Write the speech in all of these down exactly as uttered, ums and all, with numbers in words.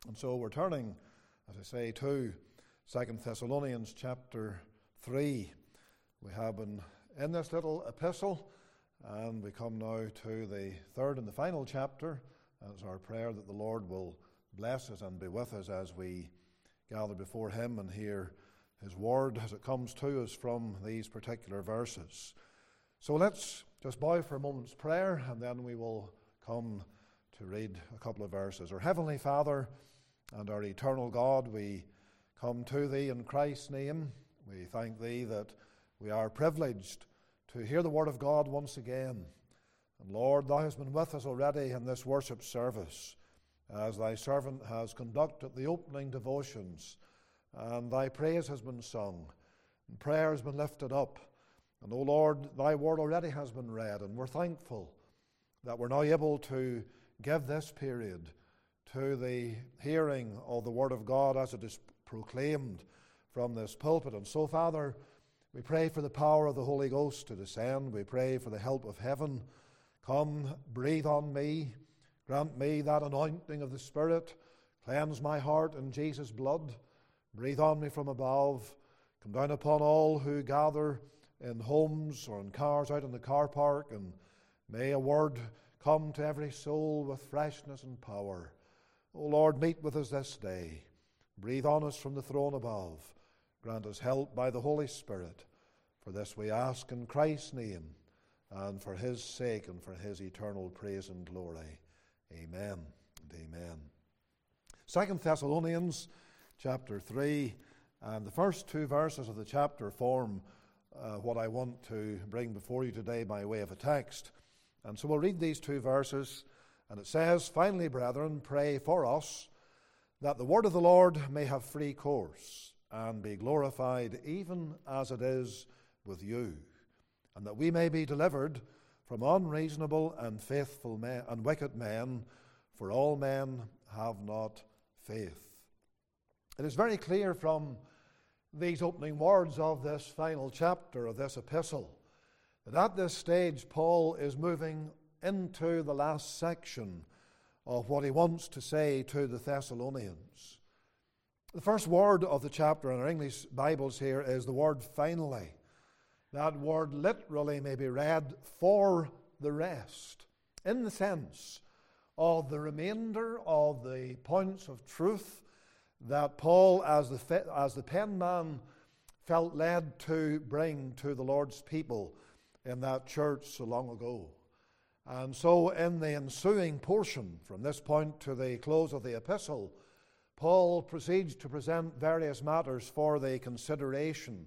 And so we're turning, as I say, to Second Thessalonians chapter three. We have been in this little epistle, and we come now to the third and the final chapter. And it's our prayer that the Lord will bless us and be with us as we gather before Him and hear His word as it comes to us from these particular verses. So let's just bow for a moment's prayer, and then we will come to read a couple of verses. Our Heavenly Father and our eternal God, we come to Thee in Christ's name. We thank Thee that we are privileged to hear the word of God once again. And Lord, Thou hast been with us already in this worship service as Thy servant has conducted the opening devotions, and Thy praise has been sung, and prayer has been lifted up. And, O Lord, Thy word already has been read, and we're thankful that we're now able to give this period to the hearing of the word of God as it is proclaimed from this pulpit. And so, Father, we pray for the power of the Holy Ghost to descend. We pray for the help of heaven. Come, breathe on me. Grant me that anointing of the Spirit. Cleanse my heart in Jesus' blood. Breathe on me from above. Come down upon all who gather in homes or in cars out in the car park, and may a word come to every soul with freshness and power. O Lord, meet with us this day. Breathe on us from the throne above. Grant us help by the Holy Spirit. For this we ask in Christ's name, and for His sake and for His eternal praise and glory. Amen and amen. Second Thessalonians chapter three, and the first two verses of the chapter form uh, what I want to bring before you today by way of a text. And so we'll read these two verses, and it says, "Finally, brethren, pray for us, that the word of the Lord may have free course, and be glorified even as it is with you, and that we may be delivered from unreasonable and faithful men and wicked men, for all men have not faith." It is very clear from these opening words of this final chapter of this epistle that at this stage Paul is moving into the last section of what he wants to say to the Thessalonians. The first word of the chapter in our English Bibles here is the word "finally." That word literally may be read "for the rest," in the sense of the remainder of the points of truth that Paul, as the, as the penman, felt led to bring to the Lord's people in that church so long ago. And so in the ensuing portion, from this point to the close of the epistle, Paul proceeds to present various matters for the consideration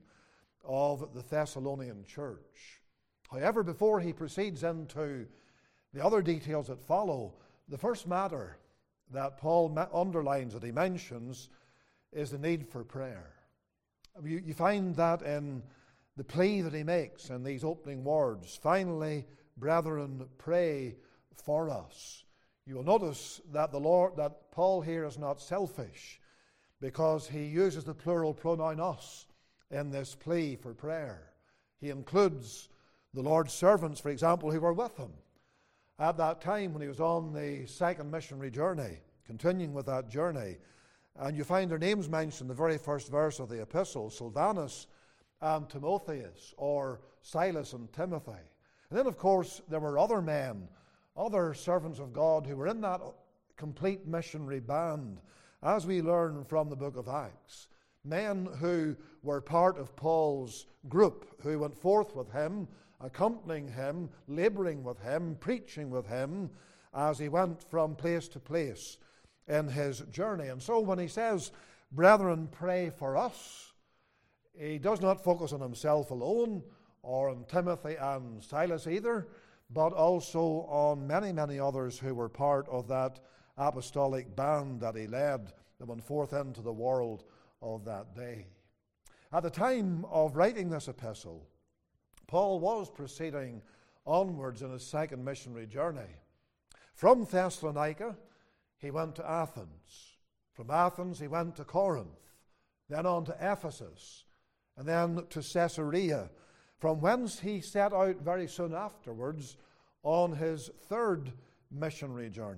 of the Thessalonian church. However, before he proceeds into the other details that follow, the first matter that Paul underlines, that he mentions, is the need for prayer. You, you find that in the plea that he makes in these opening words, "Finally, brethren, pray for us." You will notice that the Lord, that Paul here is not selfish, because he uses the plural pronoun "us" in this plea for prayer. He includes the Lord's servants, for example, who were with him at that time when he was on the second missionary journey, continuing with that journey. And you find their names mentioned in the very first verse of the epistle: Silvanus and Timotheus, or Silas and Timothy. And then, of course, there were other men, other servants of God who were in that complete missionary band, as we learn from the book of Acts. Men who were part of Paul's group, who went forth with him, accompanying him, laboring with him, preaching with him, as he went from place to place in his journey. And so when he says, "Brethren, pray for us," he does not focus on himself alone, or on Timothy and Silas either, but also on many, many others who were part of that apostolic band that he led that went forth into the world of that day. At the time of writing this epistle, Paul was proceeding onwards in his second missionary journey. From Thessalonica, he went to Athens. From Athens, he went to Corinth, then on to Ephesus, and then to Caesarea, from whence he set out very soon afterwards on his third missionary journey.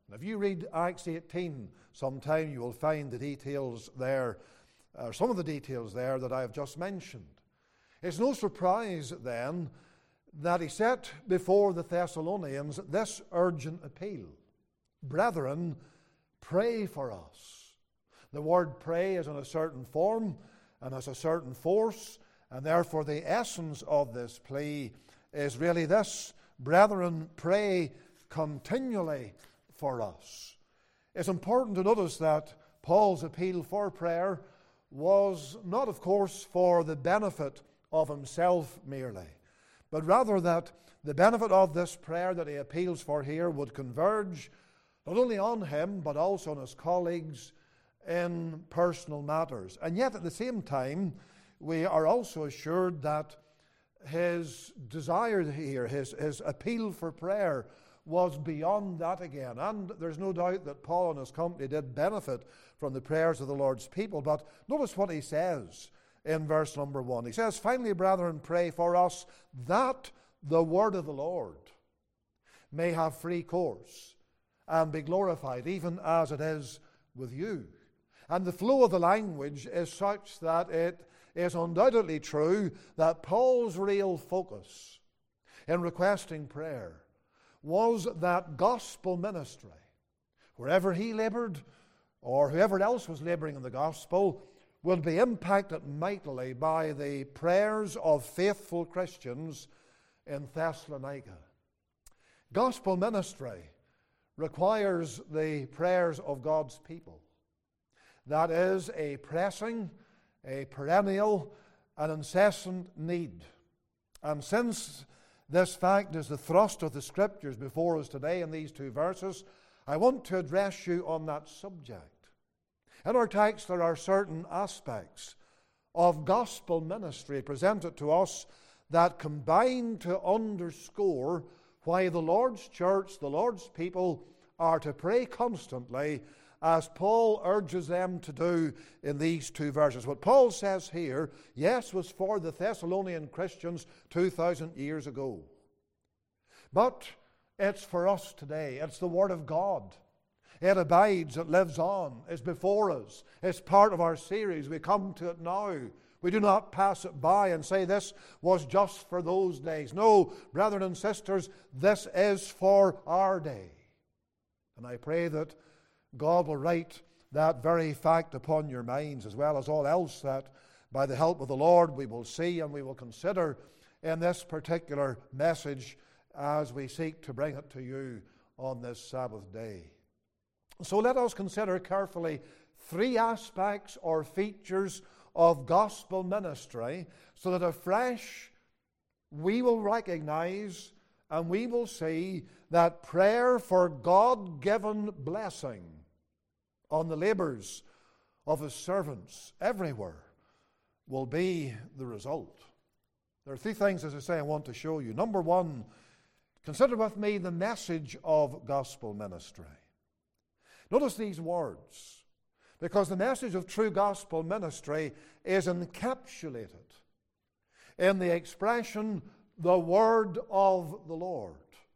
And if you read Acts eighteen sometime, you will find the details there, or some of the details there that I have just mentioned. It's no surprise then that he set before the Thessalonians this urgent appeal. Brethren, pray for us. The word pray is in a certain form and has a certain force, and therefore the essence of this plea is really this: brethren, pray continually for us. It's important to notice that Paul's appeal for prayer was not, of course, for the benefit of himself merely, but rather that the benefit of this prayer that he appeals for here would converge not only on him but also on his colleagues in personal matters. And yet at the same time, we are also assured that his desire here, his, his appeal for prayer, was beyond that again. And there's no doubt that Paul and his company did benefit from the prayers of the Lord's people. But notice what he says in verse number one. He says, finally, brethren, pray for us that the word of the Lord may have free course and be glorified, even as it is with you. And the flow of the language is such that it is undoubtedly true that Paul's real focus in requesting prayer was that gospel ministry. Wherever he labored, or whoever else was laboring in the gospel, would be impacted mightily by the prayers of faithful Christians in Thessalonica. Gospel ministry requires the prayers of God's people. That is a pressing, a perennial, an incessant need. And since this fact is the thrust of the Scriptures before us today in these two verses, I want to address you on that subject. In our text, there are certain aspects of gospel ministry presented to us that combine to underscore why the Lord's church, the Lord's people, are to pray constantly, as Paul urges them to do in these two verses. What Paul says here, yes, was for the Thessalonian Christians two thousand years ago. But it's for us today. It's the Word of God. It abides, it lives on, it's before us. It's part of our series. We come to it now. We do not pass it by and say this was just for those days. No, brethren and sisters, this is for our day. And I pray that God will write that very fact upon your minds, as well as all else that by the help of the Lord we will see and we will consider in this particular message as we seek to bring it to you on this Sabbath day. So let us consider carefully three aspects or features of gospel ministry, so that afresh we will recognize and we will see that prayer for God-given blessing on the labors of His servants everywhere will be the result. There are three things, as I say, I want to show you. Number one, consider with me the message of gospel ministry. Notice these words, because the message of true gospel ministry is encapsulated in the expression, the word of the Lord.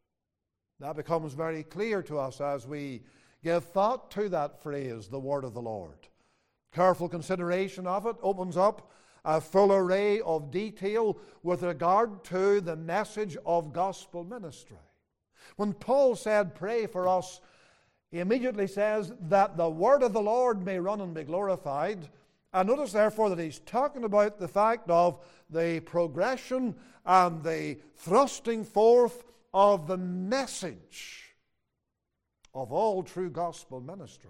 That becomes very clear to us as we give thought to that phrase, the word of the Lord. Careful consideration of it opens up a full array of detail with regard to the message of gospel ministry. When Paul said, pray for us, he immediately says that the word of the Lord may run and be glorified. And notice therefore that he's talking about the fact of the progression and the thrusting forth of the message of all true gospel ministry.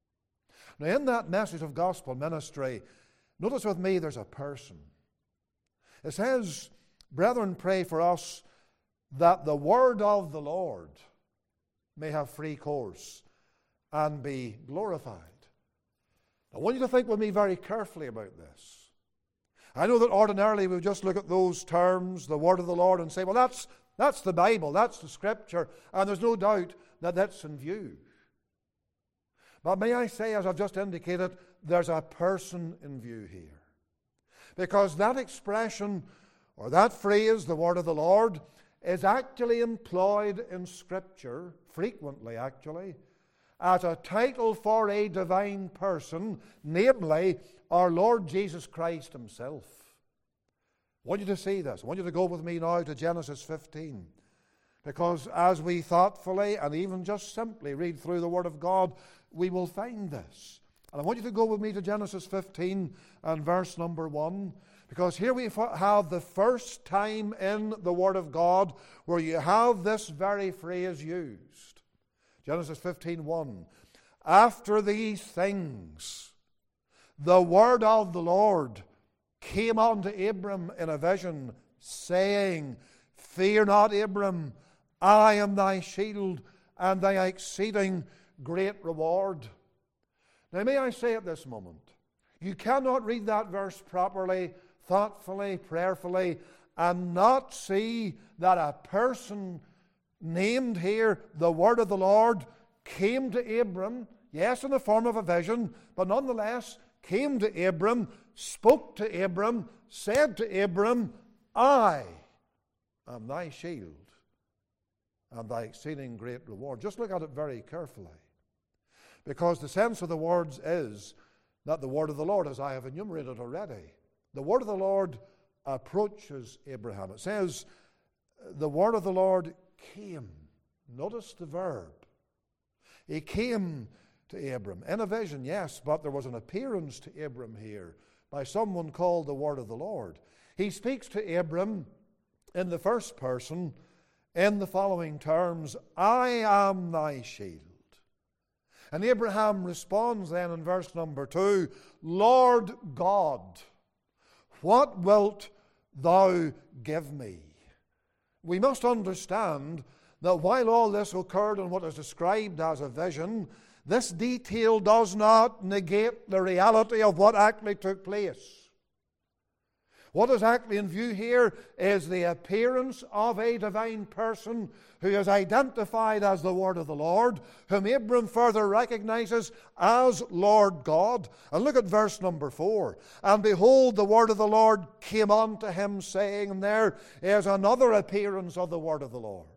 Now in that message of gospel ministry, notice with me there's a person. It says, brethren, pray for us that the word of the Lord may have free course and be glorified. I want you to think with me very carefully about this. I know that ordinarily we just look at those terms, the word of the Lord, and say, well, that's, that's the Bible, that's the Scripture, and there's no doubt that that's in view. But may I say, as I've just indicated, there's a person in view here. Because that expression, or that phrase, the word of the Lord, is actually employed in Scripture, frequently actually, as a title for a divine person, namely our Lord Jesus Christ himself. I want you to see this. I want you to go with me now to Genesis fifteen. Because as we thoughtfully and even just simply read through the Word of God, we will find this. And I want you to go with me to Genesis fifteen and verse number one. Because here we have the first time in the Word of God where you have this very phrase used. Genesis fifteen one. After these things, the word of the Lord came unto Abram in a vision, saying, Fear not, Abram, I am thy shield and thy exceeding great reward. Now may I say at this moment, you cannot read that verse properly, thoughtfully, prayerfully, and not see that a person named here, the word of the Lord, came to Abram, yes, in the form of a vision, but nonetheless came to Abram, spoke to Abram, said to Abram, I am thy shield and thy exceeding great reward. Just look at it very carefully. Because the sense of the words is that the word of the Lord, as I have enumerated already, the word of the Lord approaches Abraham. It says, the word of the Lord came. Notice the verb. He came to Abram in a vision, yes, but there was an appearance to Abram here by someone called the word of the Lord. He speaks to Abram in the first person in the following terms, I am thy shield. And Abraham responds then in verse number two, Lord God, what wilt thou give me? We must understand that while all this occurred in what is described as a vision, this detail does not negate the reality of what actually took place. What is actually in view here is the appearance of a divine person who is identified as the Word of the Lord, whom Abram further recognizes as Lord God. And look at verse number four. And behold, the Word of the Lord came unto him, saying, and there is another appearance of the Word of the Lord.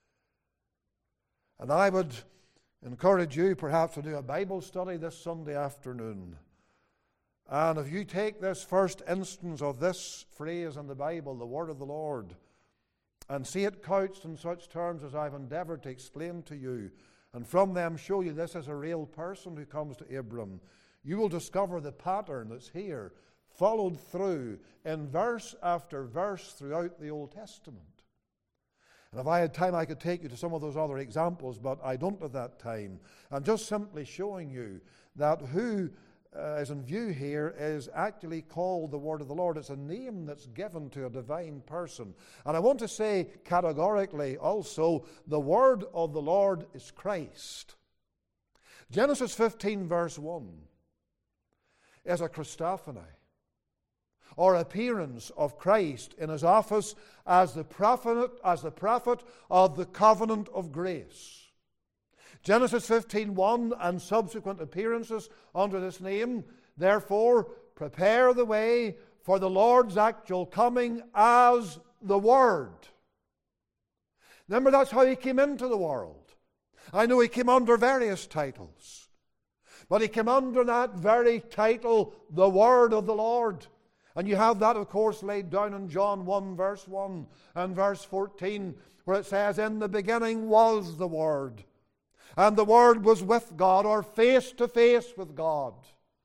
And I would encourage you perhaps to do a Bible study this Sunday afternoon. And if you take this first instance of this phrase in the Bible, the word of the Lord, and see it couched in such terms as I've endeavored to explain to you, and from them show you this is a real person who comes to Abram, you will discover the pattern that's here, followed through in verse after verse throughout the Old Testament. And if I had time, I could take you to some of those other examples, but I don't at that time. I'm just simply showing you that who Uh, is in view here is actually called the word of the Lord. It's a name that's given to a divine person. And I want to say categorically also, the word of the Lord is Christ. Genesis fifteen verse one is a Christophany, or appearance of Christ in his office as the prophet, as the prophet of the covenant of grace. Genesis fifteen one and subsequent appearances under this name, therefore, prepare the way for the Lord's actual coming as the Word. Remember, that's how he came into the world. I know he came under various titles, but he came under that very title, the Word of the Lord. And you have that, of course, laid down in John one verse one and verse fourteen, where it says, in the beginning was the Word, and the Word was with God, or face to face with God.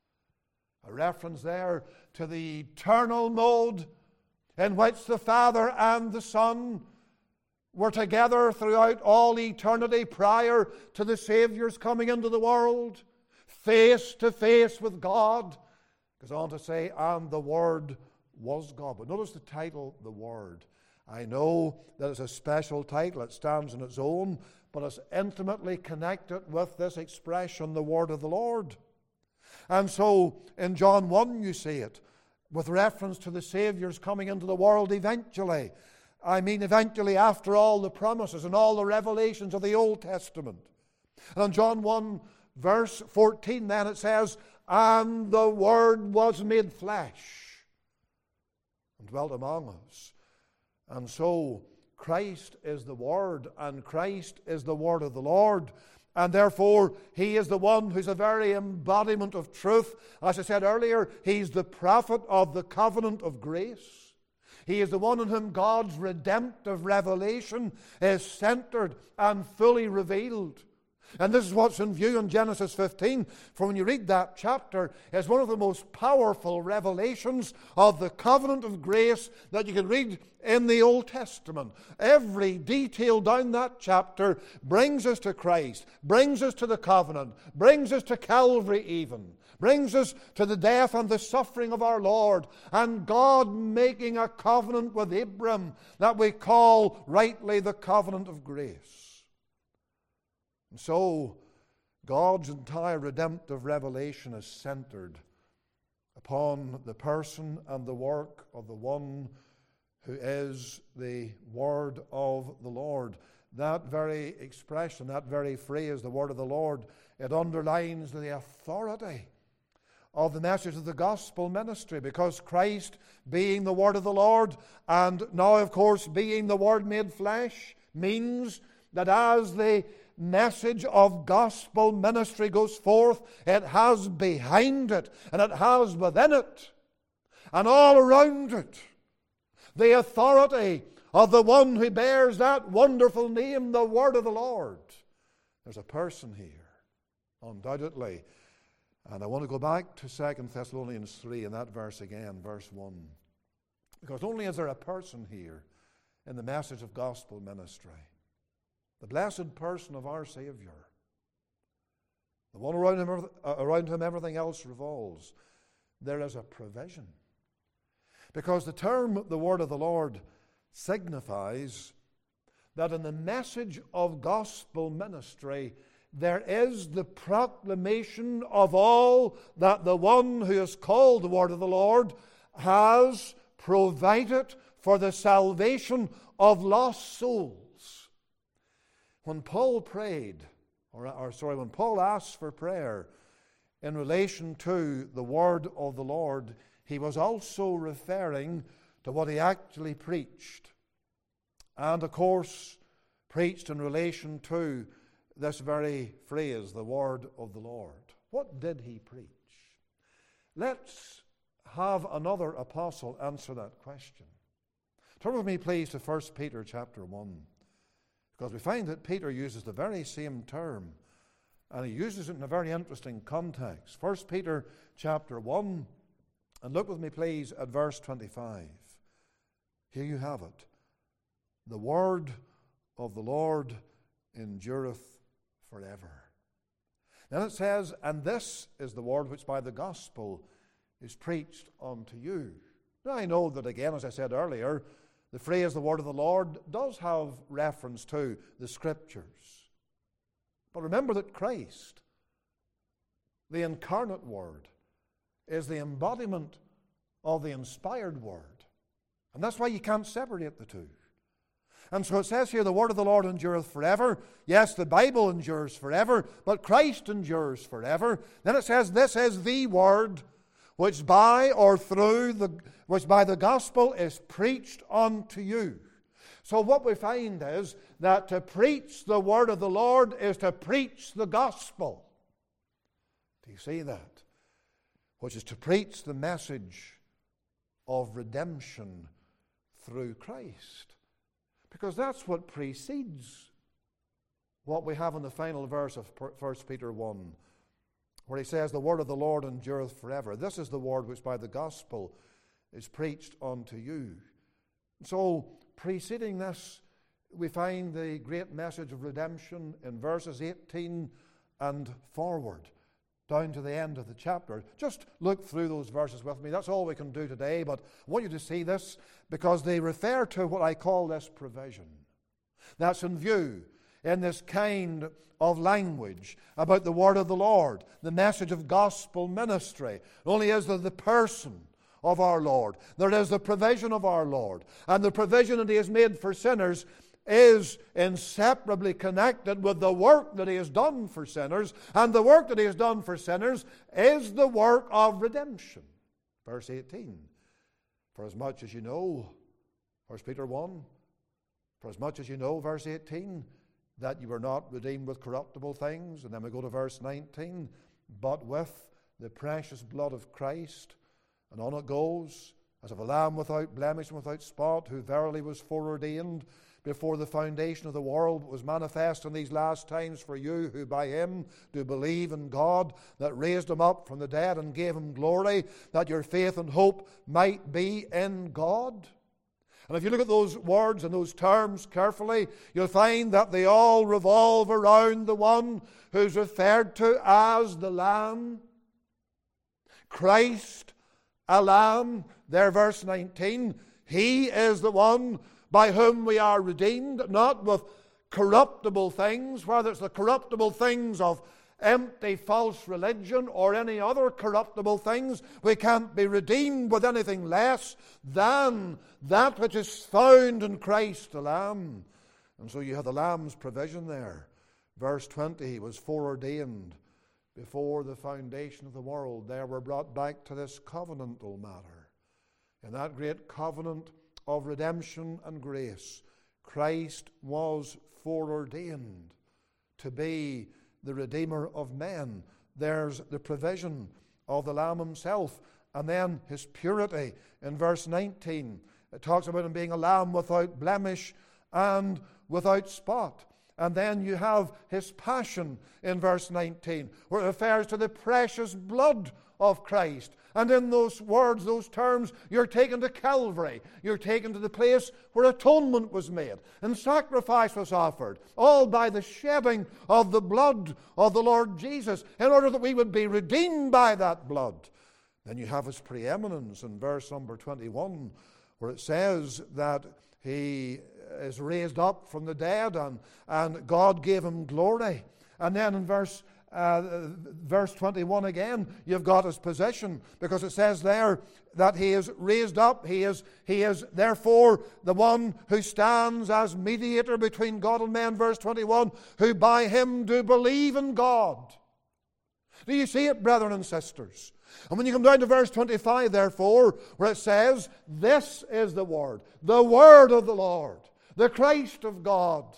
A reference there to the eternal mode in which the Father and the Son were together throughout all eternity prior to the Savior's coming into the world. Face to face with God. Goes on to say, and the Word was God. But notice the title, the Word. I know that it's a special title. It stands on its own, but it's intimately connected with this expression, the word of the Lord. And so in John one you see it, with reference to the Savior's coming into the world eventually. I mean eventually after all the promises and all the revelations of the Old Testament. And in John one verse fourteen then it says, and the Word was made flesh and dwelt among us. And so Christ is the Word, and Christ is the Word of the Lord. And therefore, He is the one who's the very embodiment of truth. As I said earlier, He's the prophet of the covenant of grace. He is the one in whom God's redemptive revelation is centered and fully revealed. And this is what's in view in Genesis fifteen. For when you read that chapter, it's one of the most powerful revelations of the covenant of grace that you can read in the Old Testament. Every detail down that chapter brings us to Christ, brings us to the covenant, brings us to Calvary even, brings us to the death and the suffering of our Lord, and God making a covenant with Abram that we call rightly the covenant of grace. And so, God's entire redemptive revelation is centered upon the person and the work of the one who is the Word of the Lord. That very expression, that very phrase, the Word of the Lord, it underlines the authority of the message of the gospel ministry, because Christ, being the Word of the Lord, and now, of course, being the Word made flesh, means that as the message of gospel ministry goes forth, it has behind it, and it has within it, and all around it, the authority of the one who bears that wonderful name, the Word of the Lord. There's a person here, undoubtedly. And I want to go back to Second Thessalonians three, and that verse again, verse one. Because only is there a person here in the message of gospel ministry, the blessed person of our Savior, the one around him, around whom everything else revolves, there is a provision. Because the term, the Word of the Lord, signifies that in the message of gospel ministry, there is the proclamation of all that the one who is called the Word of the Lord has provided for the salvation of lost souls. When Paul prayed, or, or sorry, when Paul asked for prayer in relation to the Word of the Lord, he was also referring to what he actually preached. And of course, preached in relation to this very phrase, the Word of the Lord. What did he preach? Let's have another apostle answer that question. Turn with me, please, to First Peter chapter one. Because we find that Peter uses the very same term, and he uses it in a very interesting context. First Peter chapter one, and look with me, please, at verse twenty-five. Here you have it. The word of the Lord endureth forever. Then it says, and this is the word which by the gospel is preached unto you. Now I know that, again, as I said earlier, the phrase, the word of the Lord, does have reference to the Scriptures. But remember that Christ, the incarnate Word, is the embodiment of the inspired Word. And that's why you can't separate the two. And so it says here, the word of the Lord endureth forever. Yes, the Bible endures forever, but Christ endures forever. Then it says, this is the word which by or through the which by the gospel is preached unto you. So what we find is that to preach the word of the Lord is to preach the gospel. Do you see that? Which is to preach the message of redemption through Christ. Because that's what precedes what we have in the final verse of First Peter one, where he says, the word of the Lord endureth forever. This is the word which by the gospel is preached unto you. So, preceding this, we find the great message of redemption in verses eighteen and forward, down to the end of the chapter. Just look through those verses with me. That's all we can do today, but I want you to see this because they refer to what I call this provision. That's in view in this kind of language about the word of the Lord, the message of gospel ministry. Only is there the person of our Lord. There is the provision of our Lord. And the provision that He has made for sinners is inseparably connected with the work that He has done for sinners. And the work that He has done for sinners is the work of redemption. Verse eighteen. For as much as you know, First Peter one, for as much as you know, verse eighteen, that you were not redeemed with corruptible things. And then we go to verse nineteen, but with the precious blood of Christ. And on it goes, as of a lamb without blemish and without spot, who verily was foreordained before the foundation of the world, was manifest in these last times for you, who by him do believe in God, that raised him up from the dead and gave him glory, that your faith and hope might be in God. And if you look at those words and those terms carefully, you'll find that they all revolve around the one who's referred to as the Lamb. Christ, a Lamb. There, verse nineteen. He is the one by whom we are redeemed, not with corruptible things, whether it's the corruptible things of empty false religion or any other corruptible things. We can't be redeemed with anything less than that which is found in Christ the Lamb. And so you have the Lamb's provision there. Verse twenty, he was foreordained before the foundation of the world. There we're brought back to this covenantal matter. In that great covenant of redemption and grace, Christ was foreordained to be the Redeemer of men. There's the provision of the Lamb himself. And then his purity in verse nineteen. It talks about him being a lamb without blemish and without spot. And then you have his passion in verse nineteen, where it refers to the precious blood of Christ. And in those words, those terms, you're taken to Calvary. You're taken to the place where atonement was made and sacrifice was offered, all by the shedding of the blood of the Lord Jesus, in order that we would be redeemed by that blood. Then you have his preeminence in verse number twenty-one, where it says that he is raised up from the dead and, and God gave him glory. And then in verse Uh, verse twenty-one again, you've got his position, because it says there that he is raised up. He is, he is therefore the one who stands as mediator between God and men, verse twenty-one, who by him do believe in God. Do you see it, brethren and sisters? And when you come down to verse twenty-five, therefore, where it says, this is the word, the word of the Lord, the Christ of God.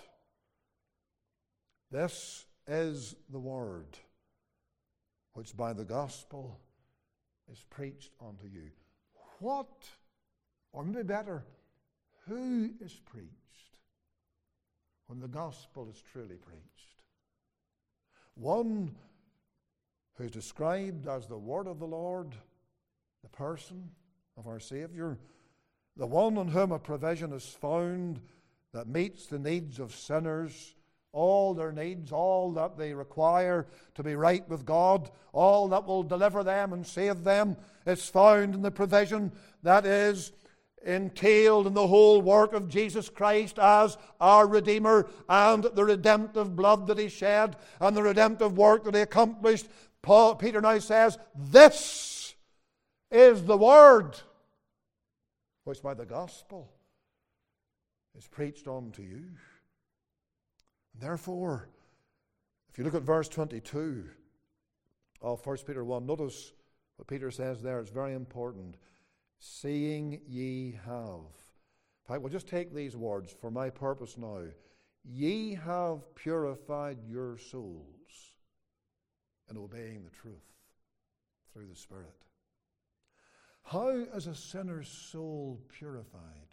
This is the word which by the gospel is preached unto you. What, or maybe better, who is preached when the gospel is truly preached? One who's described as the word of the Lord, the person of our Savior, the one in whom a provision is found that meets the needs of sinners, all their needs, all that they require to be right with God, all that will deliver them and save them, is found in the provision that is entailed in the whole work of Jesus Christ as our Redeemer, and the redemptive blood that he shed and the redemptive work that he accomplished. Paul, Peter now says, this is the word which by the gospel is preached unto you. Therefore, if you look at verse twenty-two of First Peter one, notice what Peter says there. It's very important. Seeing ye have. In fact, we'll just take these words for my purpose now. Ye have purified your souls in obeying the truth through the Spirit. How is a sinner's soul purified?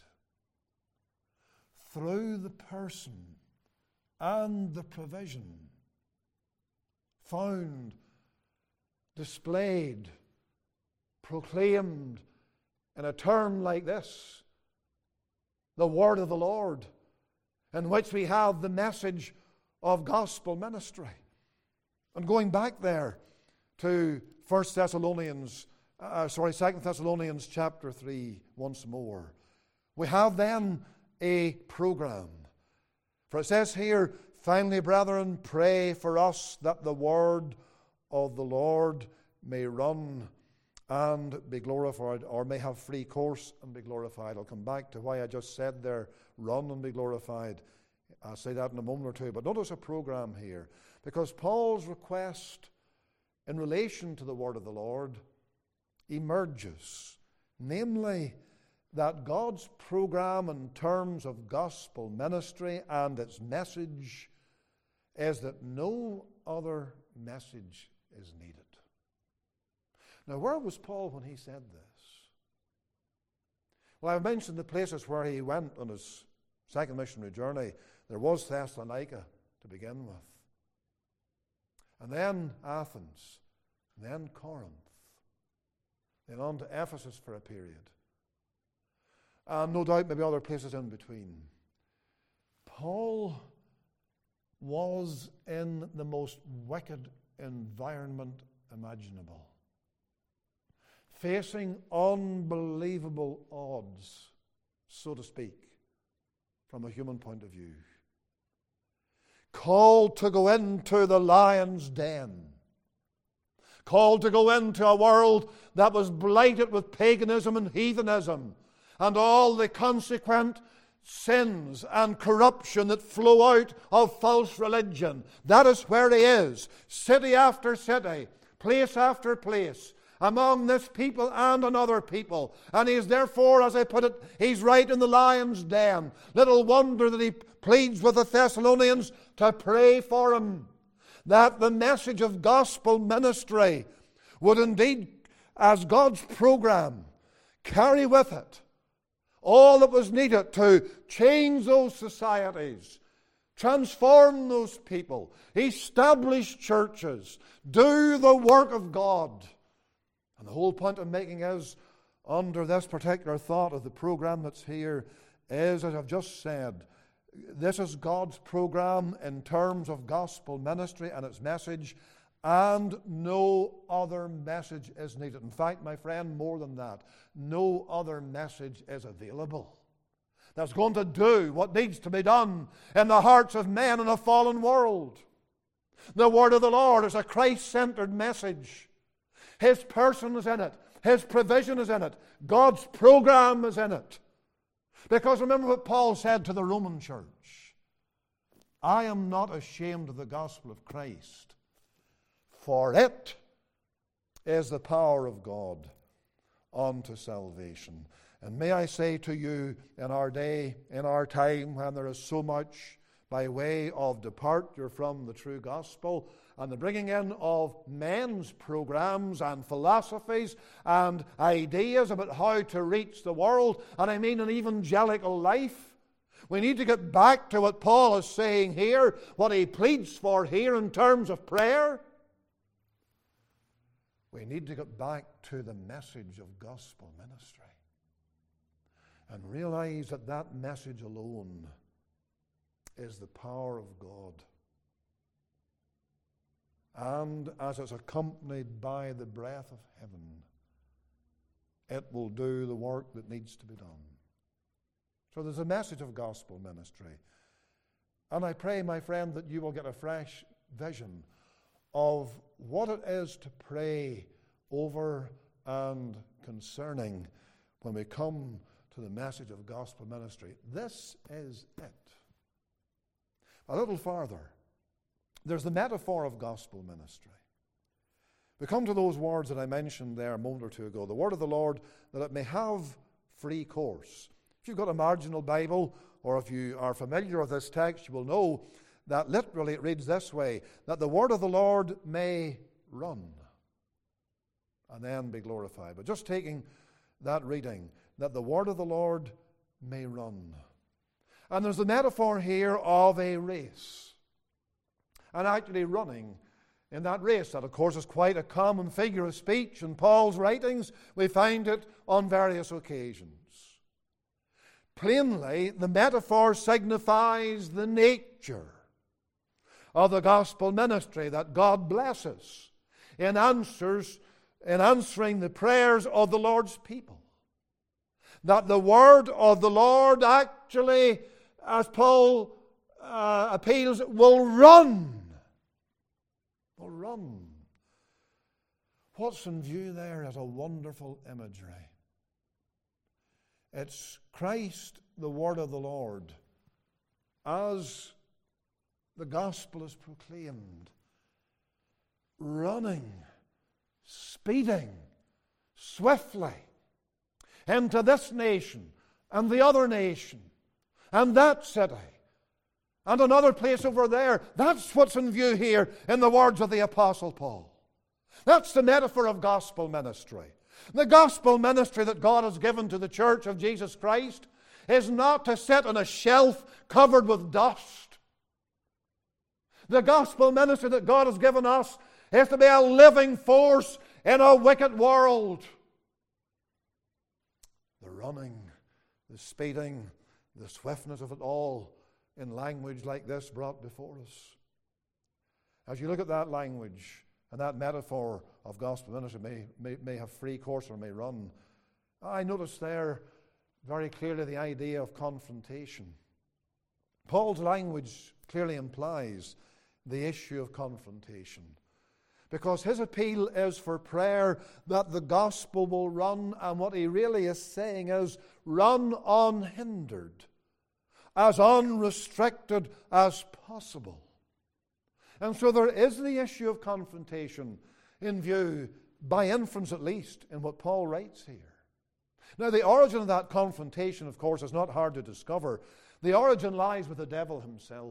Through the person and the provision found, displayed, proclaimed in a term like this, the word of the Lord, in which we have the message of gospel ministry. And going back there to First Thessalonians, uh, sorry, Second Thessalonians chapter three once more, we have then a program. For it says here, finally, brethren, pray for us that the word of the Lord may run and be glorified, or may have free course and be glorified. I'll come back to why I just said there, run and be glorified. I'll say that in a moment or two. But notice a program here, because Paul's request in relation to the word of the Lord emerges, namely that God's program in terms of gospel ministry and its message is that no other message is needed. Now, where was Paul when he said this? Well, I've mentioned the places where he went on his second missionary journey. There was Thessalonica to begin with, and then Athens, and then Corinth, then on to Ephesus for a period, and no doubt maybe other places in between. Paul was in the most wicked environment imaginable, facing unbelievable odds, so to speak, from a human point of view. Called to go into the lion's den. Called to go into a world that was blighted with paganism and heathenism and all the consequent sins and corruption that flow out of false religion. That is where he is, city after city, place after place, among this people and another people. And he is therefore, as I put it, he's right in the lion's den. Little wonder that he pleads with the Thessalonians to pray for him, that the message of gospel ministry would indeed, as God's program, carry with it all that was needed to change those societies, transform those people, establish churches, do the work of God. And the whole point I'm making is, under this particular thought of the program that's here, is, as I've just said, this is God's program in terms of gospel ministry and its message, and no other message is needed. In fact, my friend, more than that, no other message is available that's going to do what needs to be done in the hearts of men in a fallen world. The word of the Lord is a Christ-centered message. His person is in it. His provision is in it. God's program is in it. Because remember what Paul said to the Roman church: I am not ashamed of the gospel of Christ, for it is the power of God unto salvation. And may I say to you, in our day, in our time, when there is so much by way of departure from the true gospel, and the bringing in of men's programs and philosophies and ideas about how to reach the world, and I mean an evangelical life, we need to get back to what Paul is saying here, what he pleads for here in terms of prayer. We need to get back to the message of gospel ministry and realize that that message alone is the power of God. And as it's accompanied by the breath of heaven, it will do the work that needs to be done. So there's a message of gospel ministry. And I pray, my friend, that you will get a fresh vision of what it is to pray over and concerning when we come to the message of gospel ministry. This is it. A little farther, there's the metaphor of gospel ministry. We come to those words that I mentioned there a moment or two ago. The word of the Lord, that it may have free course. If you've got a marginal Bible, or if you are familiar with this text, you will know that literally it reads this way: that the word of the Lord may run and then be glorified. But just taking that reading, that the word of the Lord may run. And there's the metaphor here of a race, and actually running in that race. That, of course, is quite a common figure of speech in Paul's writings. We find it on various occasions. Plainly, the metaphor signifies the nature of the gospel ministry that God blesses in answers, in answering the prayers of the Lord's people. That the word of the Lord actually, as Paul uh, appeals, will run. Will run. What's in view there is a wonderful imagery. It's Christ, the word of the Lord, as the gospel is proclaimed, running, speeding, swiftly into this nation and the other nation and that city and another place over there. That's what's in view here in the words of the Apostle Paul. That's the metaphor of gospel ministry. The gospel ministry that God has given to the church of Jesus Christ is not to sit on a shelf covered with dust. The gospel ministry that God has given us is to be a living force in a wicked world. The running, the speeding, the swiftness of it all in language like this brought before us. As you look at that language and that metaphor of gospel ministry may, may, may have free course or may run, I notice there very clearly the idea of confrontation. Paul's language clearly implies the issue of confrontation, because his appeal is for prayer that the gospel will run, and what he really is saying is run unhindered, as unrestricted as possible. And so there is the issue of confrontation in view, by inference at least, in what Paul writes here. Now, the origin of that confrontation, of course, is not hard to discover. The origin lies with the devil himself.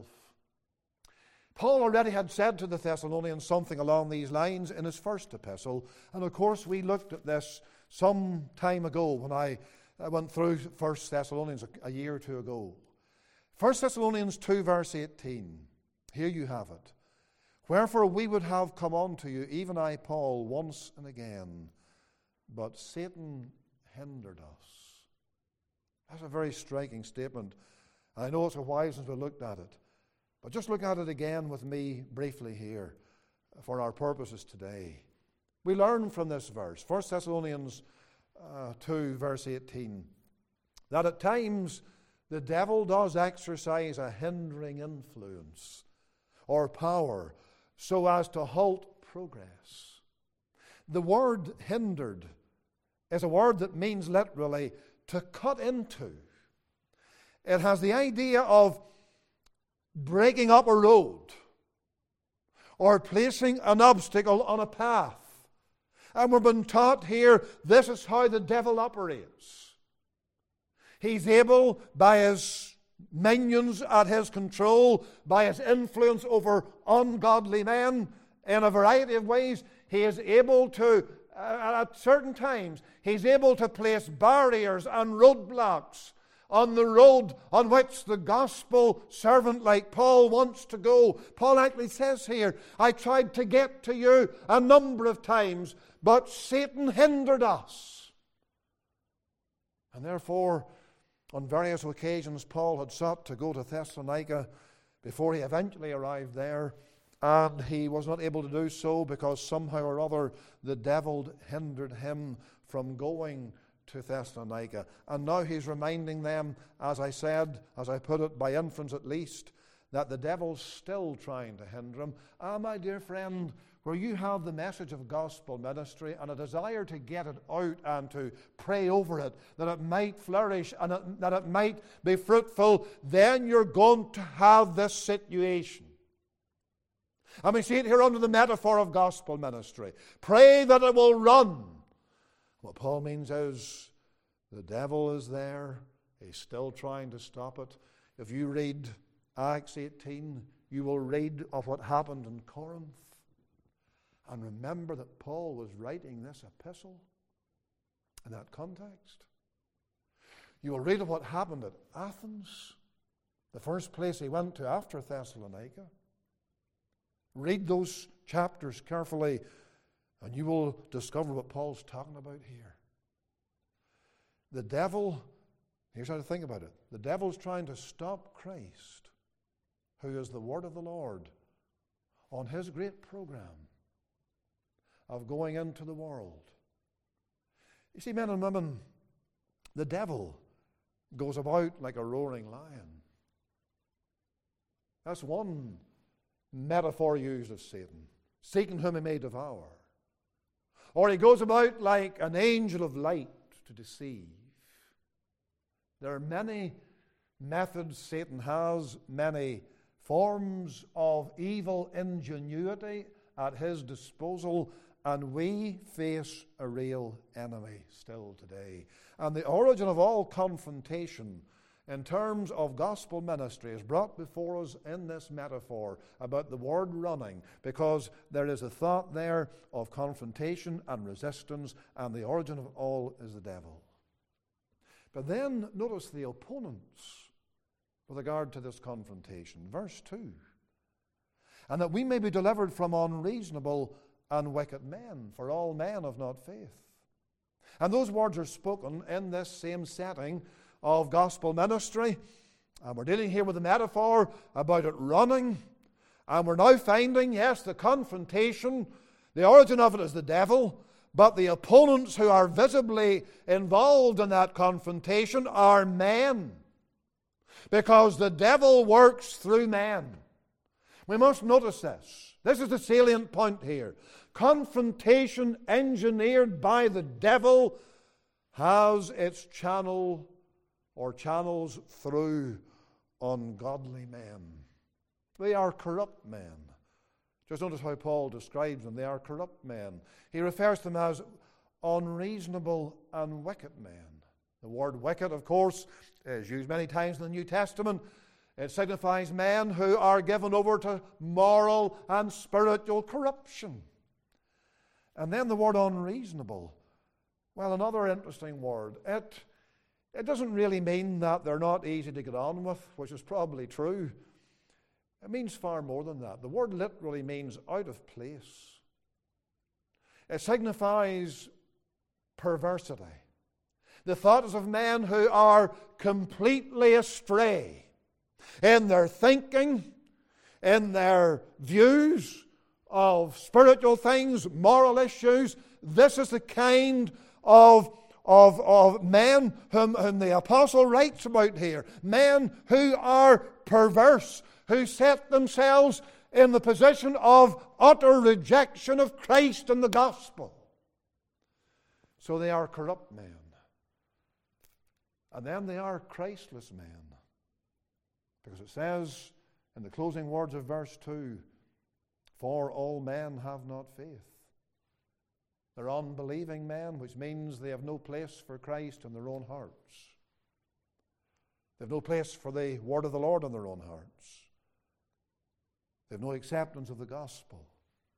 Paul already had said to the Thessalonians something along these lines in his first epistle, and of course we looked at this some time ago when I went through First Thessalonians a year or two ago. First Thessalonians two verse eighteen, here you have it. Wherefore we would have come unto you, even I, Paul, once and again, but Satan hindered us. That's a very striking statement. I know it's a while since we looked at it, but just look at it again with me briefly here for our purposes today. We learn from this verse, First Thessalonians uh, two verse eighteen, that at times the devil does exercise a hindering influence or power so as to halt progress. The word hindered is a word that means literally to cut into. It has the idea of breaking up a road or placing an obstacle on a path. And we've been taught here this is how the devil operates. He's able, by his minions at his control, by his influence over ungodly men in a variety of ways, he is able to, uh, at certain times, he's able to place barriers and roadblocks on the road on which the gospel servant like Paul wants to go. Paul actually says here, I tried to get to you a number of times, but Satan hindered us. And therefore, on various occasions, Paul had sought to go to Thessalonica before he eventually arrived there, and he was not able to do so because somehow or other the devil hindered him from going to Thessalonica. And now he's reminding them, as I said, as I put it, by inference at least, that the devil's still trying to hinder him. Ah, my dear friend, where you have the message of gospel ministry and a desire to get it out and to pray over it, that it might flourish and it, that it might be fruitful, then you're going to have this situation. And we see it here under the metaphor of gospel ministry. Pray that it will run. What Paul means is the devil is there. He's still trying to stop it. If you read Acts eighteen, you will read of what happened in Corinth. And remember that Paul was writing this epistle in that context. You will read of what happened at Athens, the first place he went to after Thessalonica. Read those chapters carefully, and you will discover what Paul's talking about here. The devil, here's how to think about it. The devil's trying to stop Christ, who is the word of the Lord, on his great program of going into the world. You see, men and women, the devil goes about like a roaring lion. That's one metaphor used of Satan, seeking whom he may devour. Or he goes about like an angel of light to deceive. There are many methods Satan has, many forms of evil ingenuity at his disposal, and we face a real enemy still today. And the origin of all confrontation in terms of gospel ministry is brought before us in this metaphor about the word running, because there is a thought there of confrontation and resistance, and the origin of all is the devil. But then notice the opponents with regard to this confrontation. Verse two. And that we may be delivered from unreasonable and wicked men, for all men have not faith. And those words are spoken in this same setting of gospel ministry. And we're dealing here with a metaphor about it running. And we're now finding, yes, the confrontation, the origin of it is the devil, but the opponents who are visibly involved in that confrontation are men. Because the devil works through men. We must notice this. This is the salient point here. Confrontation engineered by the devil has its channel or channels through ungodly men. They are corrupt men. Just notice how Paul describes them. They are corrupt men. He refers to them as unreasonable and wicked men. The word wicked, of course, is used many times in the New Testament. It signifies men who are given over to moral and spiritual corruption. And then the word unreasonable. Well, another interesting word. It, it doesn't really mean that they're not easy to get on with, which is probably true. It means far more than that. The word literally means out of place. It signifies perversity. The thoughts of men who are completely astray in their thinking, in their views of spiritual things, moral issues. This is the kind of, of, of men whom, whom the apostle writes about here. Men who are perverse, who set themselves in the position of utter rejection of Christ and the gospel. So they are corrupt men. And then they are Christless men. Because it says in the closing words of verse two, for all men have not faith. They're unbelieving men, which means they have no place for Christ in their own hearts. They have no place for the word of the Lord in their own hearts. They have no acceptance of the gospel.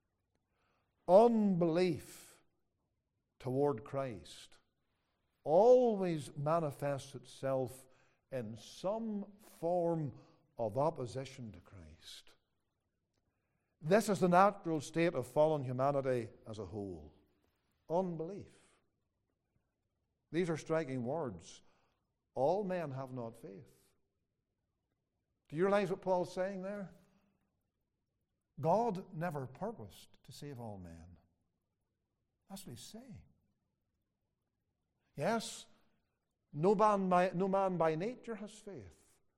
Unbelief toward Christ always manifests itself in some form of opposition to Christ. This is the natural state of fallen humanity as a whole. Unbelief. These are striking words. All men have not faith. Do you realize what Paul's saying there? God never purposed to save all men. That's what he's saying. Yes, no man by, no man by nature has faith.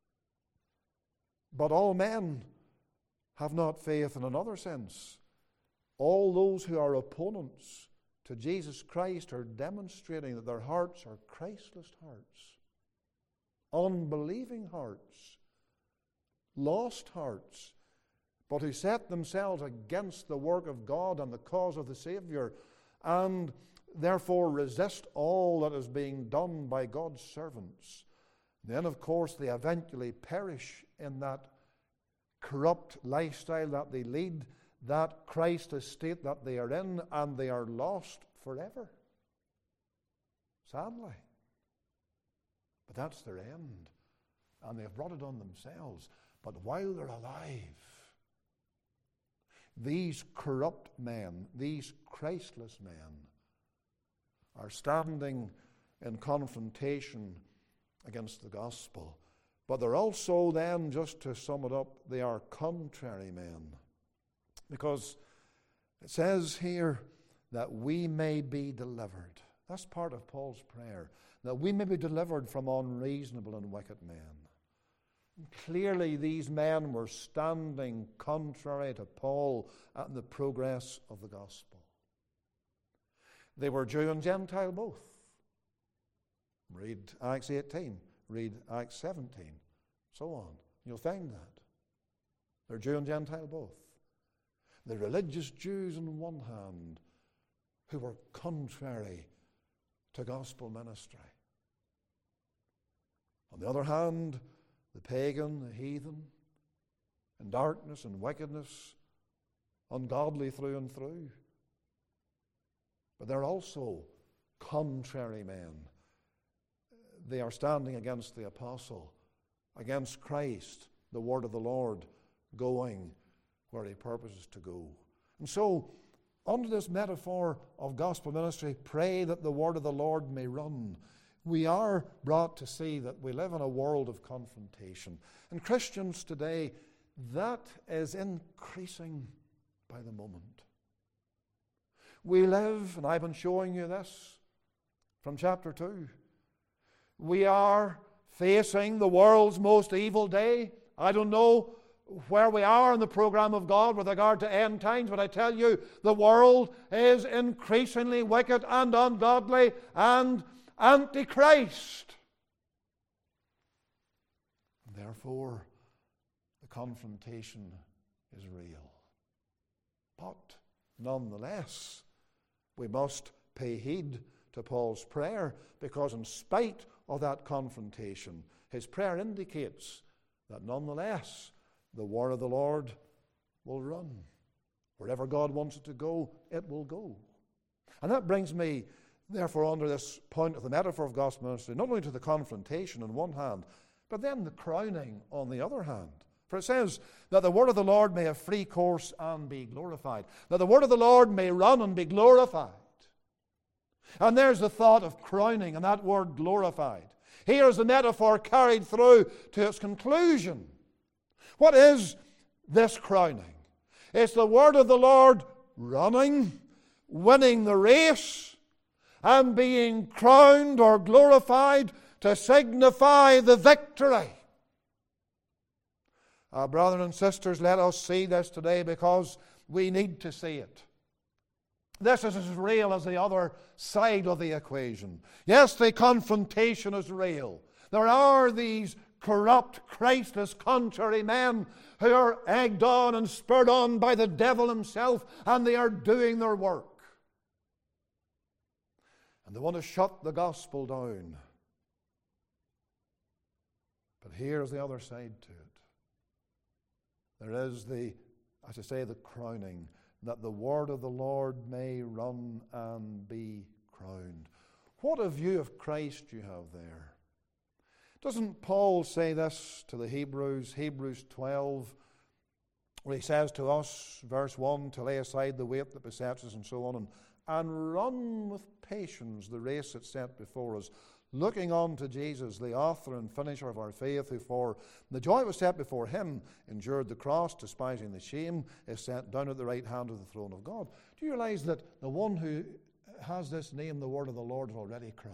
But all men have not faith in another sense. All those who are opponents to Jesus Christ are demonstrating that their hearts are Christless hearts, unbelieving hearts, lost hearts, but who set themselves against the work of God and the cause of the Savior, and therefore resist all that is being done by God's servants. Then, of course, they eventually perish in that corrupt lifestyle that they lead, that Christless state that they are in, and they are lost forever. Sadly. But that's their end. And they've brought it on themselves. But while they're alive, these corrupt men, these Christless men, are standing in confrontation against the gospel. But they're also then, just to sum it up, they are contrary men. Because it says here that we may be delivered. That's part of Paul's prayer. That we may be delivered from unreasonable and wicked men. And clearly these men were standing contrary to Paul and the progress of the gospel. They were Jew and Gentile both. Read Acts eighteen. Read Acts seventeen. So on. You'll find that. They're Jew and Gentile both. The religious Jews on one hand who were contrary to gospel ministry. On the other hand, the pagan, the heathen, in darkness and wickedness, ungodly through and through. But they're also contrary men. They are standing against the apostle, against Christ, the word of the Lord, going where he purposes to go. And so, under this metaphor of gospel ministry, pray that the word of the Lord may run. We are brought to see that we live in a world of confrontation. And Christians today, that is increasing by the moment. We live, and I've been showing you this from chapter two, we are facing the world's most evil day. I don't know where we are in the program of God with regard to end times, but I tell you, the world is increasingly wicked and ungodly and antichrist. Therefore, the confrontation is real. But nonetheless, we must pay heed to Paul's prayer, because in spite of that confrontation, his prayer indicates that nonetheless the word of the Lord will run. Wherever God wants it to go, it will go. And that brings me, therefore, under this point of the metaphor of gospel ministry, not only to the confrontation on one hand, but then the crowning on the other hand. For it says that the word of the Lord may have free course and be glorified. That the word of the Lord may run and be glorified. And there's the thought of crowning and that word glorified. Here is the metaphor carried through to its conclusion. What is this crowning? It's the word of the Lord running, winning the race, and being crowned or glorified to signify the victory. Uh, brothers and sisters, let us see this today, because we need to see it. This is as real as the other side of the equation. Yes, the confrontation is real. There are these corrupt, Christless, contrary men who are egged on and spurred on by the devil himself, and they are doing their work. And they want to shut the gospel down. But here's the other side to it. There is the, as I say, the crowning, that the word of the Lord may run and be crowned. What a view of Christ you have there. Doesn't Paul say this to the Hebrews, Hebrews twelve, where he says to us, verse one, to lay aside the weight that besets us and so on, and, and run with patience the race that's set before us, looking on to Jesus, the author and finisher of our faith, who for the joy that was set before him endured the cross, despising the shame, is set down at the right hand of the throne of God. Do you realize that the one who has this name, the word of the Lord, is already crowned?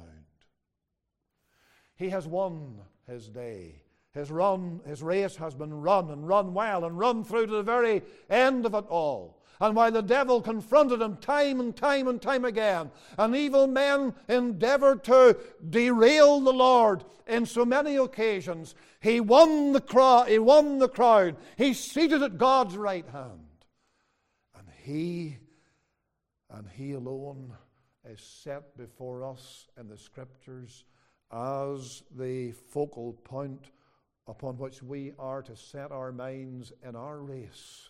He has won his day. His run, his race has been run, and run well, and run through to the very end of it all. And while the devil confronted him time and time and time again, and evil men endeavored to derail the Lord in so many occasions, he won the crown. He won the crown. He's seated at God's right hand, and he, and he alone, is set before us in the Scriptures as the focal point upon which we are to set our minds in our race.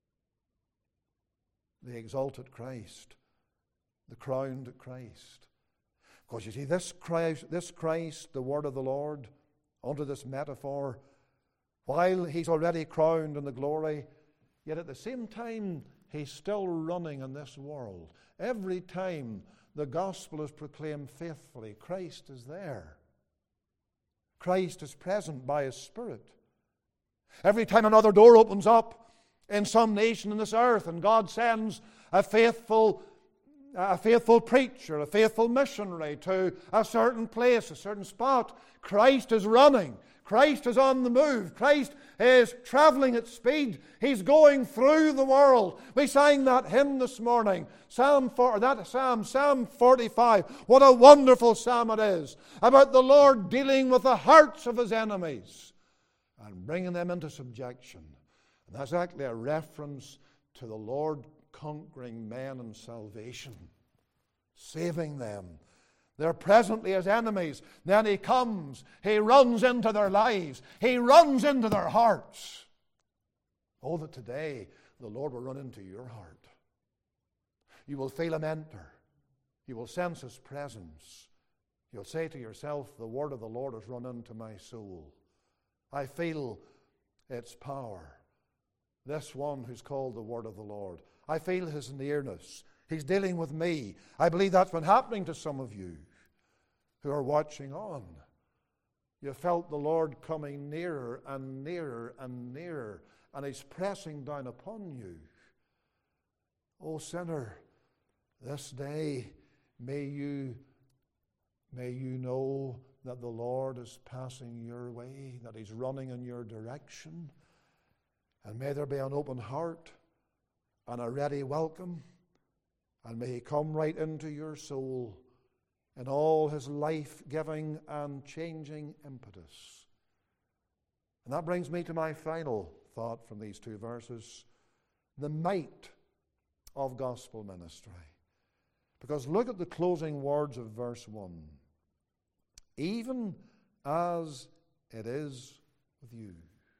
The exalted Christ, the crowned Christ. Because you see, this Christ, this Christ, the word of the Lord, under this metaphor, while he's already crowned in the glory, yet at the same time, he's still running in this world. Every time the gospel is proclaimed faithfully, Christ is there. Christ is present by his Spirit. Every time another door opens up in some nation in this earth, and God sends a faithful, a faithful preacher, a faithful missionary to a certain place, a certain spot, Christ is running. Christ is on the move. Christ is traveling at speed. He's going through the world. We sang that hymn this morning, Psalm four, that Psalm, Psalm forty-five. What a wonderful psalm it is, about the Lord dealing with the hearts of his enemies and bringing them into subjection. And that's actually a reference to the Lord conquering men in salvation, saving them. They're presently his enemies. Then he comes. He runs into their lives. He runs into their hearts. Oh, that today the Lord will run into your heart. You will feel him enter. You will sense his presence. You'll say to yourself, the word of the Lord has run into my soul. I feel its power. This one who's called the word of the Lord. I feel his nearness. He's dealing with me. I believe that's been happening to some of you who are watching on. You felt the Lord coming nearer and nearer and nearer, and he's pressing down upon you. Oh, sinner, this day may you, may you know that the Lord is passing your way, that he's running in your direction, and may there be an open heart and a ready welcome, and may he come right into your soul in all his life-giving and changing impetus. And that brings me to my final thought from these two verses, the might of gospel ministry. Because look at the closing words of verse one. Even as it is with you.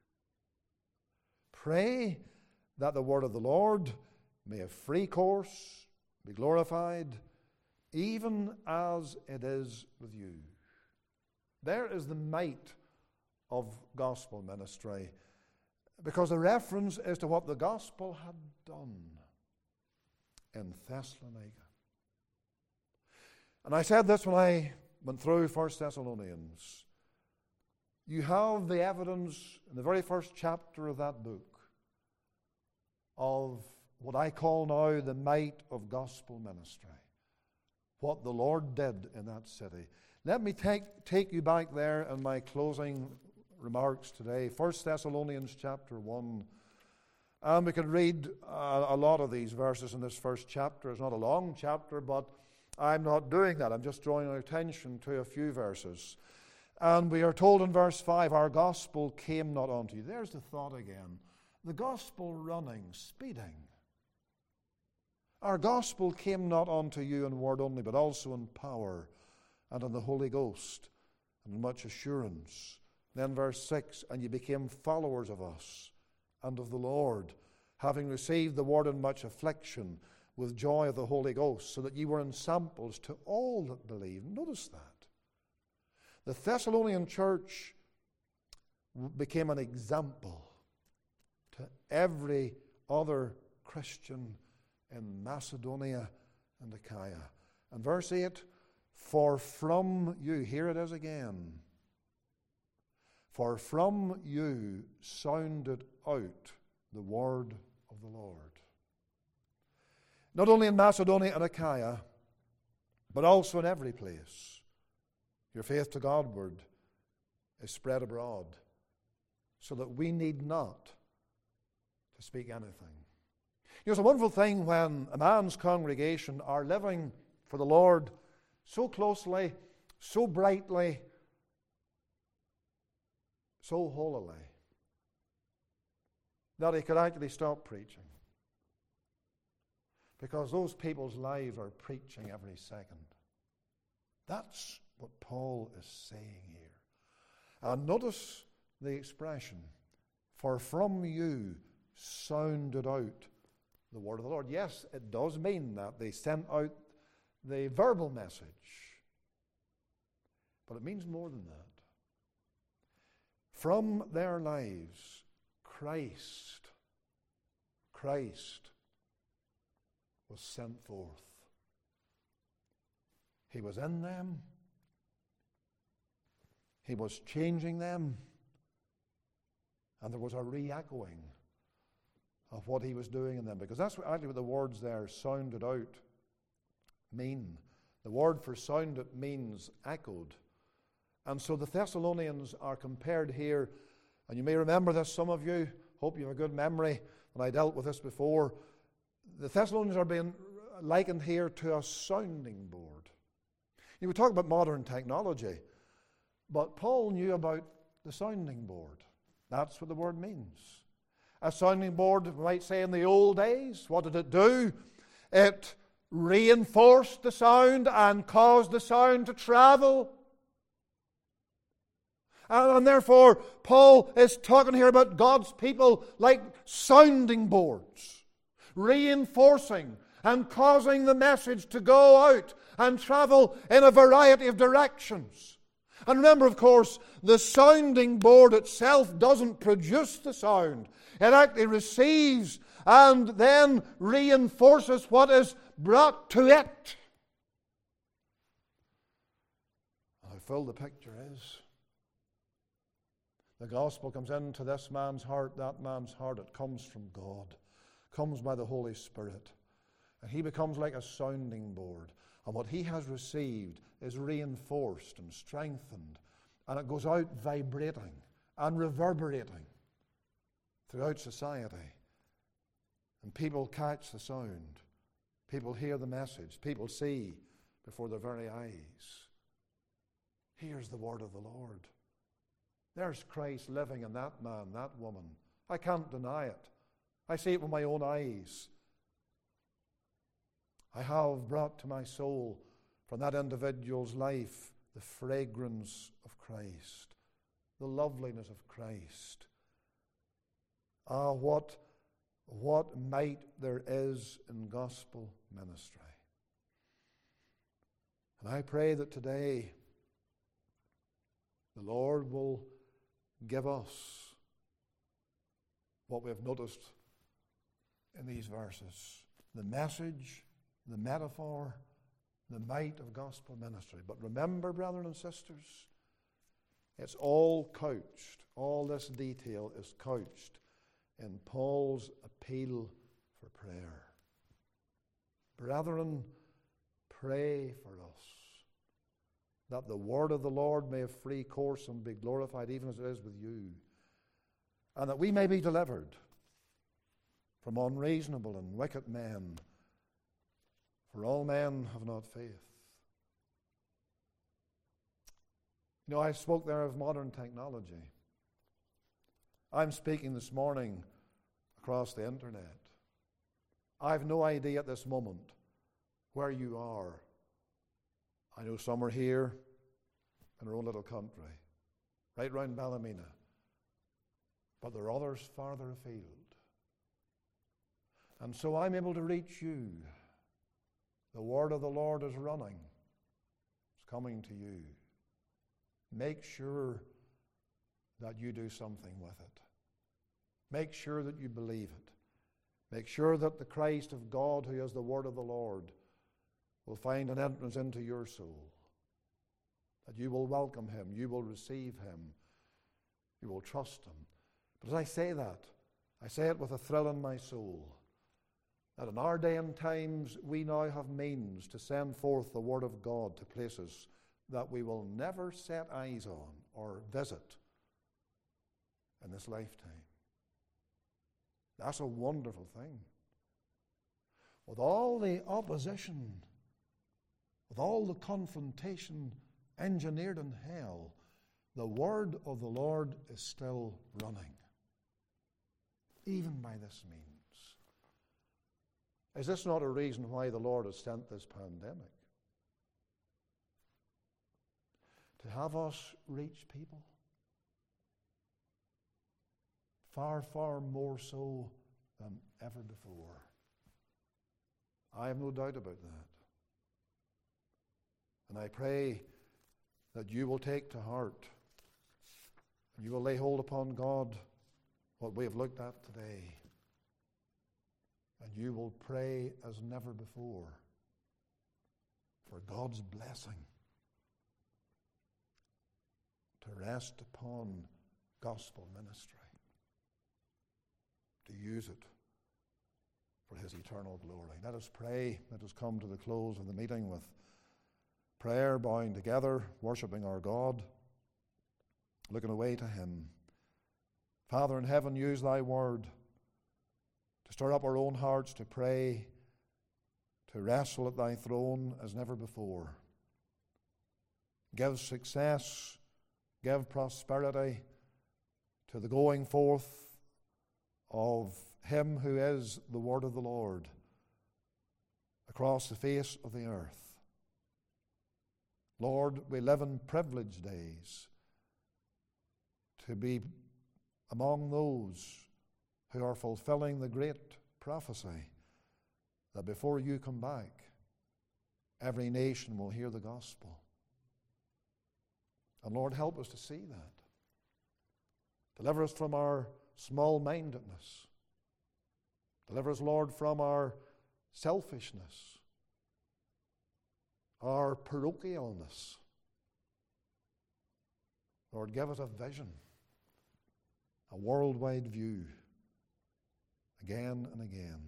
Pray that the word of the Lord may have free course, be glorified, even as it is with you. There is the might of gospel ministry, because the reference is to what the gospel had done in Thessalonica. And I said this when I went through First Thessalonians. You have the evidence in the very first chapter of that book of what I call now the might of gospel ministry. What the Lord did in that city. Let me take, take you back there in my closing remarks today. First Thessalonians chapter one. And we could read a, a lot of these verses in this first chapter. It's not a long chapter, but I'm not doing that. I'm just drawing our attention to a few verses. And we are told in verse five, our gospel came not unto you. There's the thought again. The gospel running, speeding. Our gospel came not unto you in word only, but also in power and in the Holy Ghost and in much assurance. Then verse six, and you became followers of us and of the Lord, having received the word in much affliction with joy of the Holy Ghost, so that ye were ensamples to all that believe. Notice that. The Thessalonian church became an example to every other Christian in Macedonia and Achaia. And verse eight, for from you, here it is again, for from you sounded out the word of the Lord. Not only in Macedonia and Achaia, but also in every place. Your faith to Godward is spread abroad, so that we need not to speak anything. You know, it's a wonderful thing when a man's congregation are living for the Lord so closely, so brightly, so holily, that he could actually stop preaching. Because those people's lives are preaching every second. That's what Paul is saying here. And notice the expression, for from you sounded out the word of the Lord. Yes, it does mean that they sent out the verbal message. But it means more than that. From their lives, Christ, Christ was sent forth. He was in them. He was changing them. And there was a re-echoing of what he was doing in them. Because that's what, actually what the words there, sounded out, mean. The word for sounded means echoed. And so the Thessalonians are compared here, and you may remember this, some of you, hope you have a good memory, when I dealt with this before. The Thessalonians are being likened here to a sounding board. You would talk about modern technology, but Paul knew about the sounding board. That's what the word means. A sounding board, we might say in the old days, what did it do? It reinforced the sound and caused the sound to travel. And, and therefore, Paul is talking here about God's people like sounding boards, reinforcing and causing the message to go out and travel in a variety of directions. And remember, of course, the sounding board itself doesn't produce the sound. It actually receives and then reinforces what is brought to it. How full the picture is. The gospel comes into this man's heart, that man's heart. It comes from God, comes by the Holy Spirit. And he becomes like a sounding board. And what he has received is reinforced and strengthened. And it goes out vibrating and reverberating throughout society. And people catch the sound. People hear the message. People see before their very eyes. Here's the word of the Lord. There's Christ living in that man, that woman. I can't deny it. I see it with my own eyes. I have brought to my soul from that individual's life the fragrance of Christ, the loveliness of Christ. Ah, what, what might there is in gospel ministry. And I pray that today the Lord will give us what we have noticed in these verses. The message, the metaphor, the might of gospel ministry. But remember, brethren and sisters, it's all couched, all this detail is couched in Paul's appeal for prayer. Brethren, pray for us, that the word of the Lord may have free course and be glorified even as it is with you, and that we may be delivered from unreasonable and wicked men, for all men have not faith. You know, I spoke there of modern technology. I'm speaking this morning across the internet. I have no idea at this moment where you are. I know some are here in our own little country, right round Ballymena, but there are others farther afield. And so I'm able to reach you. The word of the Lord is running. It's coming to you. Make sure that you do something with it. Make sure that you believe it. Make sure that the Christ of God, who is the word of the Lord, will find an entrance into your soul. That you will welcome him. You will receive him. You will trust him. But as I say that, I say it with a thrill in my soul. That in our day and times we now have means to send forth the word of God to places that we will never set eyes on or visit in this lifetime. That's a wonderful thing. With all the opposition, with all the confrontation engineered in hell, the word of the Lord is still running, even by this means. Is this not a reason why the Lord has sent this pandemic? To have us reach people? Far, far more so than ever before. I have no doubt about that. And I pray that you will take to heart and you will lay hold upon God what we have looked at today. And you will pray as never before for God's blessing to rest upon gospel ministry, to use it for his eternal glory. Let us pray. Let us come to the close of the meeting with prayer, bowing together, worshiping our God, looking away to him. Father in heaven, use thy word to stir up our own hearts to pray, to wrestle at thy throne as never before. Give success, give prosperity to the going forth of him who is the word of the Lord, across the face of the earth. Lord, we live in privileged days to be among those who are fulfilling the great prophecy that before you come back, every nation will hear the gospel. And Lord, help us to see that. Deliver us from our small-mindedness. Deliver us, Lord, from our selfishness, our parochialness. Lord, give us a vision, a worldwide view, again and again.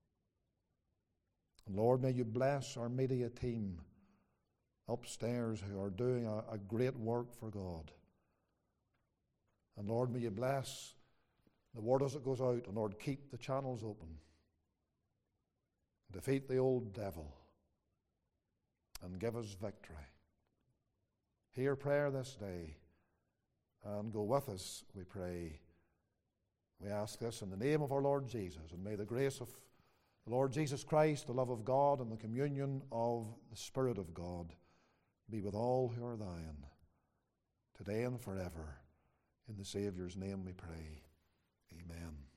And Lord, may you bless our media team upstairs who are doing a, a great work for God. And Lord, may you bless the word as it goes out, and Lord, keep the channels open. Defeat the old devil and give us victory. Hear prayer this day and go with us, we pray. We ask this in the name of our Lord Jesus, and may the grace of the Lord Jesus Christ, the love of God, and the communion of the Spirit of God be with all who are thine, today and forever. In the Saviour's name we pray. Amen.